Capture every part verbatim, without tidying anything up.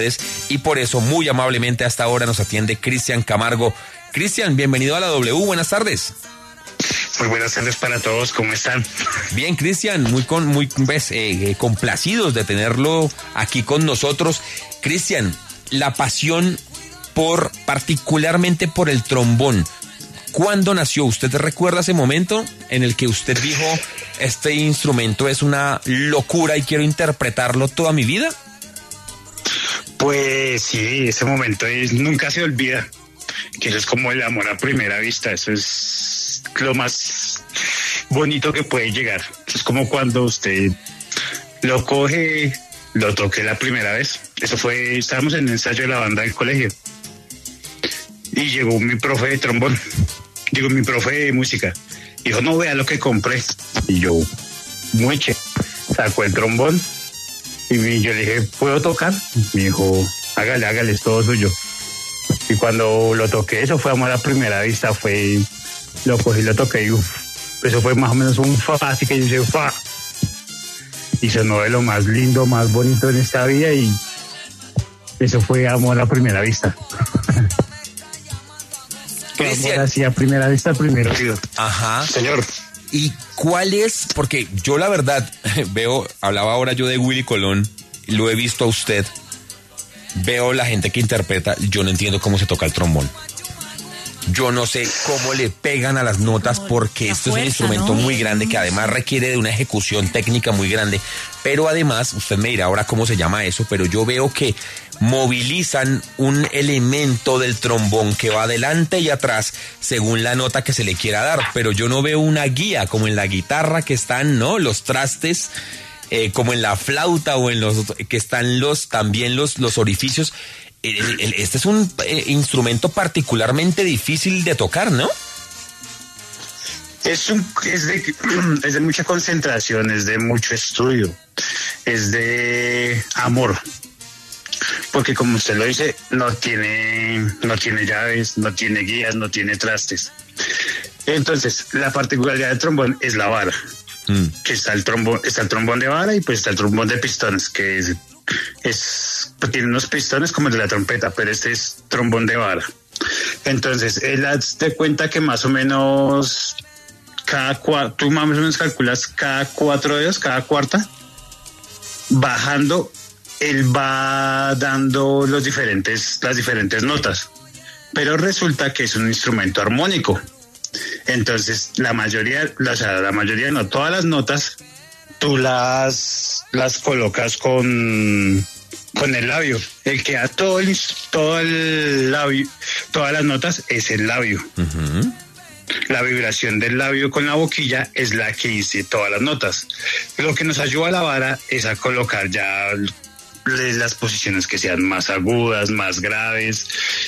y por eso muy amablemente hasta ahora nos atiende Cristian Camargo. Cristian, bienvenido a la W, buenas tardes. Muy buenas tardes para todos, ¿cómo están? Bien, Cristian, muy con muy pues, eh, complacidos de tenerlo aquí con nosotros. Cristian, la pasión por, particularmente por el trombón, ¿cuándo nació? ¿Usted recuerda ese momento en el que usted dijo, este instrumento es una locura y quiero interpretarlo toda mi vida? Pues sí, ese momento es, nunca se olvida, que eso es como el amor a primera vista, eso es lo más bonito que puede llegar. Es como cuando usted lo coge, lo toque la primera vez. Eso fue, estábamos en el ensayo de la banda del colegio y llegó mi profe de trombón, digo mi profe de música, dijo, no, vea lo que compré. Y yo, mueche, sacó el trombón y yo le dije, ¿puedo tocar? Me dijo, hágale, hágale, es todo suyo. Y cuando lo toqué, eso fue amor a primera vista, fue, lo cogí, lo toqué y uf, eso fue más o menos un fa, así que yo dije, fa. Y sonó de lo más lindo, más bonito en esta vida y eso fue amor a primera vista. Amor así a primera vista, primero. Ajá. Señor. ¿Y cuál es? Porque yo la verdad veo, hablaba ahora yo de Willy Colón, lo he visto a usted, veo la gente que interpreta, yo no entiendo cómo se toca el trombón. Yo no sé cómo le pegan a las notas porque esto es un instrumento muy grande que además requiere de una ejecución técnica muy grande, pero además, usted me dirá ahora cómo se llama eso, pero yo veo que movilizan un elemento del trombón que va adelante y atrás según la nota que se le quiera dar, pero yo no veo una guía como en la guitarra que están, ¿no? Los trastes, eh, como en la flauta o en los que están los también los, los orificios. El, el, este es un eh, instrumento particularmente difícil de tocar, ¿no? Es, un, es, de, es de mucha concentración, es de mucho estudio, es de amor. Porque como usted lo dice, no tiene, no tiene llaves, no tiene guías, no tiene trastes. Entonces, la particularidad del trombón es la vara. Mm. Que está el trombón, está el trombón de vara y pues está el trombón de pistones, que es, es pues tiene unos pistones como el de la trompeta, pero este es trombón de vara. Entonces, él te cuenta que más o menos cada cuatro, tú más o menos calculas cada cuatro dedos, cada cuarta, bajando, él va dando los diferentes, las diferentes notas, pero resulta que es un instrumento armónico. Entonces, la mayoría, o sea, la mayoría, no todas las notas, tú las, las colocas con, con el labio. El que da todo el, todo el labio, todas las notas es el labio. Uh-huh. La vibración del labio con la boquilla es la que dice todas las notas. Lo que nos ayuda a la vara es a colocar ya las posiciones que sean más agudas, más graves,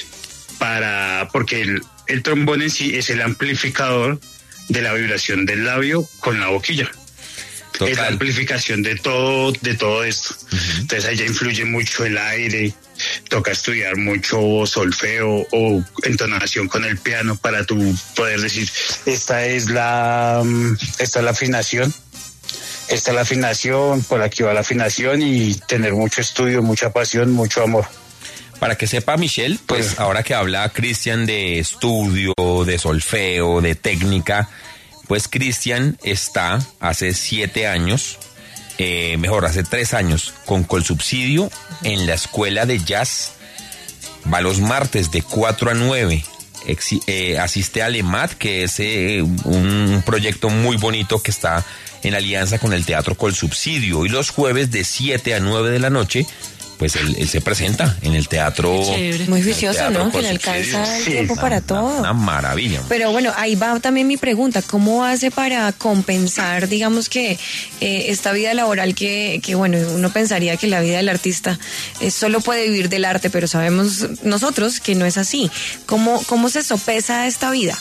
para porque el, el trombón en sí es el amplificador de la vibración del labio con la boquilla. Total. Es la amplificación de todo, de todo esto. Uh-huh. Entonces ahí ya influye mucho el aire, toca estudiar mucho solfeo o entonación con el piano para tú poder decir, esta es la, esta es la afinación. Esta es la afinación, por aquí va la afinación y tener mucho estudio, mucha pasión, mucho amor. Para que sepa Michelle, pues sí. Ahora que habla Cristian de estudio, de solfeo, de técnica, pues Cristian está hace siete años, eh, mejor, hace tres años, con Colsubsidio en la escuela de jazz. Va los martes de cuatro a nueve. Ex, eh, asiste a LEMAT, que es eh, un proyecto muy bonito que está en alianza con el Teatro Colsubsidio, y los jueves de siete a nueve de la noche, pues él, él se presenta en el teatro. Muy juicioso, ¿no? Que le alcanza el tiempo sí, para una, todo. Una maravilla. Pero bueno, ahí va también mi pregunta, ¿cómo hace para compensar, digamos que eh, esta vida laboral que, que, bueno, uno pensaría que la vida del artista eh, solo puede vivir del arte, pero sabemos nosotros que no es así? ¿Cómo, cómo se sopesa esta vida?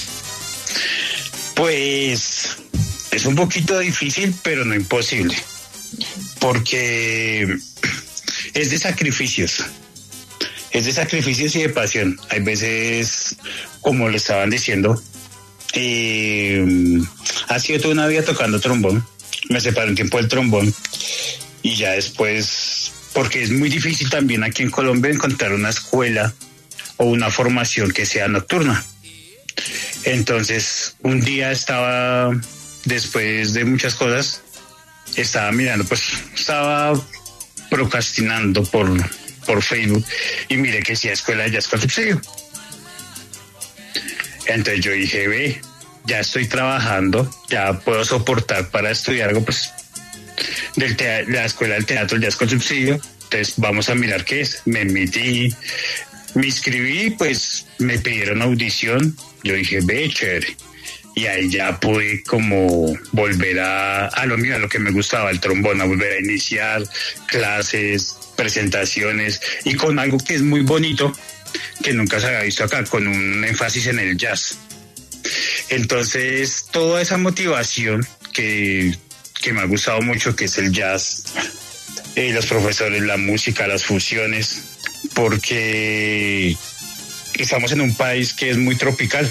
Pues es un poquito difícil, pero no imposible, porque es de sacrificios, es de sacrificios y de pasión. Hay veces, como lo estaban diciendo, eh, ha sido toda una vida tocando trombón, me separé un tiempo del trombón y ya después porque es muy difícil también aquí en Colombia encontrar una escuela o una formación que sea nocturna. Entonces, un día estaba, después de muchas cosas, estaba mirando, pues estaba procrastinando por, por Facebook y miré que sí, escuela de jazz con subsidio. Entonces yo dije, ve, ya estoy trabajando, ya puedo soportar para estudiar algo, pues, del te- la escuela del teatro jazz con subsidio. Entonces vamos a mirar qué es. Me metí, me inscribí, pues me pidieron audición. Yo dije, ve, chévere. Y ahí ya pude como volver a, a lo mío, a lo que me gustaba, el trombón, a volver a iniciar clases, presentaciones, y con algo que es muy bonito, que nunca se había visto acá, con un énfasis en el jazz. Entonces, toda esa motivación que, que me ha gustado mucho, que es el jazz, eh, los profesores, la música, las fusiones, porque estamos en un país que es muy tropical.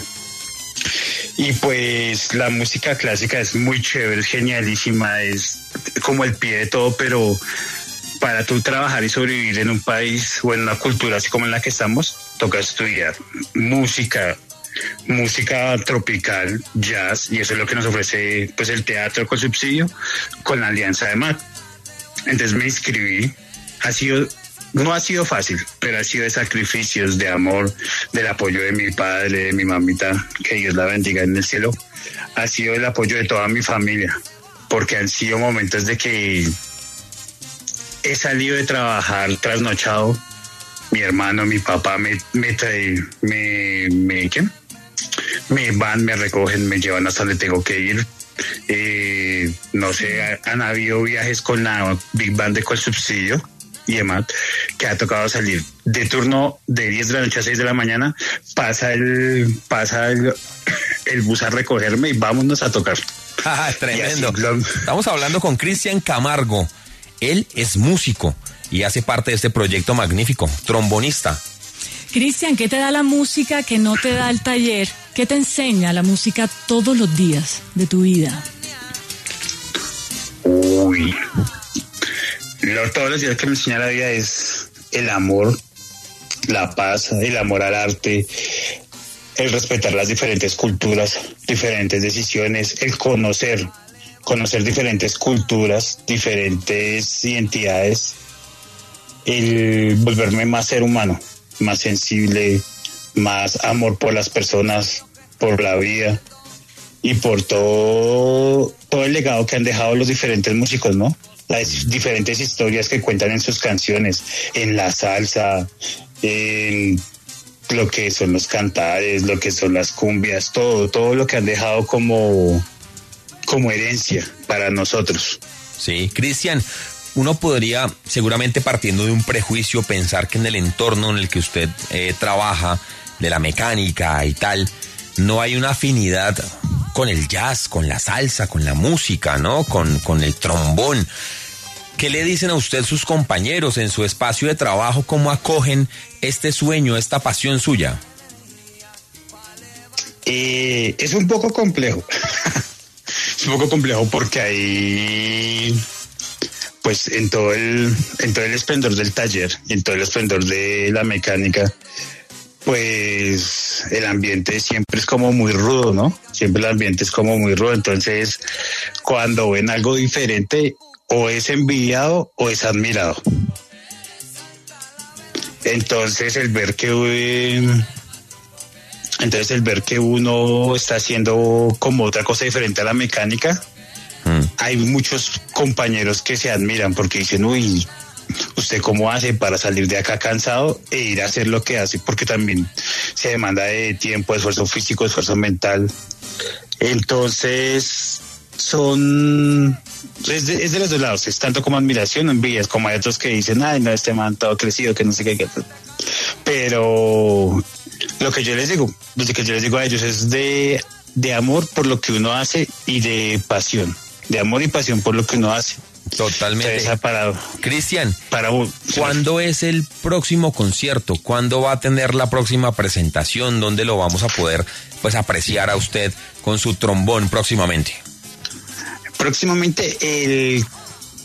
Y pues la música clásica es muy chévere, es genialísima, es como el pie de todo, pero para tú trabajar y sobrevivir en un país o en una cultura así como en la que estamos, toca estudiar música, música tropical, jazz, y eso es lo que nos ofrece pues el teatro con subsidio, con la Alianza de M A C. Entonces me inscribí, ha sido... No ha sido fácil, pero ha sido de sacrificios, de amor, del apoyo de mi padre, de mi mamita, que Dios la bendiga en el cielo. Ha sido el apoyo de toda mi familia, porque han sido momentos de que he salido de trabajar trasnochado. Mi hermano, mi papá me, me trae, me, me, ¿qué? Me van, me recogen, me llevan hasta donde tengo que ir. Eh, no sé, han habido viajes con la Big Band de Colsubsidio y demás, que ha tocado salir de turno de diez de la noche a seis de la mañana, pasa el pasa el, el bus a recogerme y vámonos a tocar. Ah, tremendo. Lo... Estamos hablando con Cristian Camargo. Él es músico y hace parte de este proyecto magnífico, trombonista. Cristian, ¿qué te da la música que no te da el taller? ¿Qué te enseña la música todos los días de tu vida? Uy... Lo, todos los días que me enseña la vida es el amor, la paz, el amor al arte, el respetar las diferentes culturas, diferentes decisiones, el conocer, conocer diferentes culturas, diferentes identidades, el volverme más ser humano, más sensible, más amor por las personas, por la vida y por todo, todo el legado que han dejado los diferentes músicos, ¿no? Las diferentes historias que cuentan en sus canciones, en la salsa, en lo que son los cantares, lo que son las cumbias, todo, todo lo que han dejado como, como herencia para nosotros. Sí, Cristian, uno podría, seguramente partiendo de un prejuicio, pensar que en el entorno en el que usted eh, trabaja, de la mecánica y tal, no hay una afinidad con el jazz, con la salsa, con la música, ¿no? Con, con el trombón. ¿Qué le dicen a usted sus compañeros en su espacio de trabajo? ¿Cómo acogen este sueño, esta pasión suya? Eh, es un poco complejo. Es un poco complejo porque hay, pues en todo el, en todo el esplendor del taller, en todo el esplendor de la mecánica, pues el ambiente siempre es como muy rudo, ¿no? Siempre el ambiente es como muy rudo. Entonces, cuando ven algo diferente, o es envidiado o es admirado. Entonces, el ver que eh, entonces el ver que uno está haciendo como otra cosa diferente a la mecánica, mm. hay muchos compañeros que se admiran porque dicen, uy, ¿usted cómo hace para salir de acá cansado e ir a hacer lo que hace? Porque también se demanda de tiempo, esfuerzo físico, esfuerzo mental. Entonces, son... Es de, es de los dos lados, es tanto como admiración, envidias, como hay otros que dicen, ay, no, este man todo crecido, que no sé qué. qué. Pero lo que yo les digo, lo que yo les digo a ellos es de, de amor por lo que uno hace y de pasión, de amor y pasión por lo que uno hace. Totalmente. Para, Cristian, para, ¿cuándo es el próximo concierto? ¿Cuándo va a tener la próxima presentación? ¿Dónde lo vamos a poder pues apreciar a usted con su trombón próximamente? Próximamente el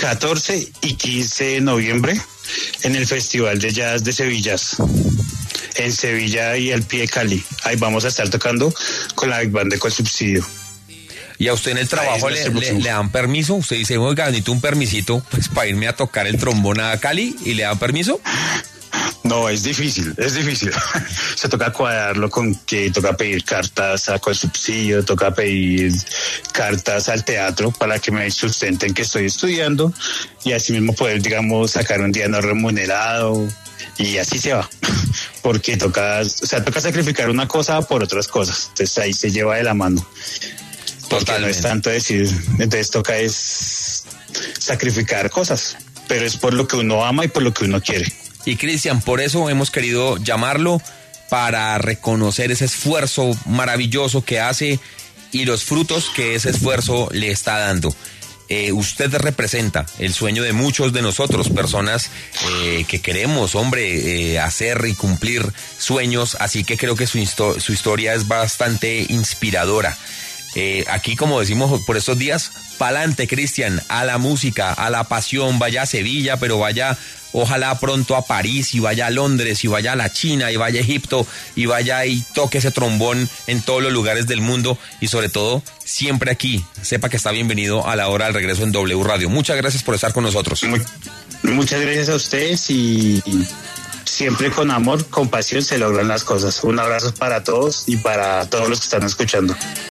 catorce y quince de noviembre en el Festival de Jazz de Sevillas, en Sevilla y al pie de Cali. Ahí vamos a estar tocando con la Big Band de Colsubsidio. ¿Y a usted en el trabajo le, le, le dan permiso? Usted dice, oiga, necesito un permisito pues para irme a tocar el trombón a Cali, ¿y le dan permiso? No, es difícil, es difícil. Se toca cuadrarlo con que toca pedir cartas a Colsubsidio, toca pedir cartas al teatro para que me sustenten que estoy estudiando y así mismo poder, digamos, sacar un día no remunerado y así se va. Porque toca, o sea, toca sacrificar una cosa por otras cosas. Entonces ahí se lleva de la mano. Porque Totalmente. No es tanto decir, entonces toca es sacrificar cosas, pero es por lo que uno ama y por lo que uno quiere. Y Cristian, por eso hemos querido llamarlo, para reconocer ese esfuerzo maravilloso que hace y los frutos que ese esfuerzo le está dando. Eh, usted representa el sueño de muchos de nosotros, personas eh, que queremos, hombre, eh, hacer y cumplir sueños, así que creo que su, histo- su historia es bastante inspiradora. Eh, aquí, como decimos por estos días, pa'lante, Cristian, a la música, a la pasión, vaya a Sevilla, pero vaya ojalá pronto a París, y vaya a Londres, y vaya a la China, y vaya a Egipto, y vaya y toque ese trombón en todos los lugares del mundo, y sobre todo, siempre aquí, sepa que está bienvenido a la hora del regreso en W Radio. Muchas gracias por estar con nosotros. Muy, muchas gracias a ustedes y siempre con amor, con pasión se logran las cosas. Un abrazo para todos y para todos los que están escuchando.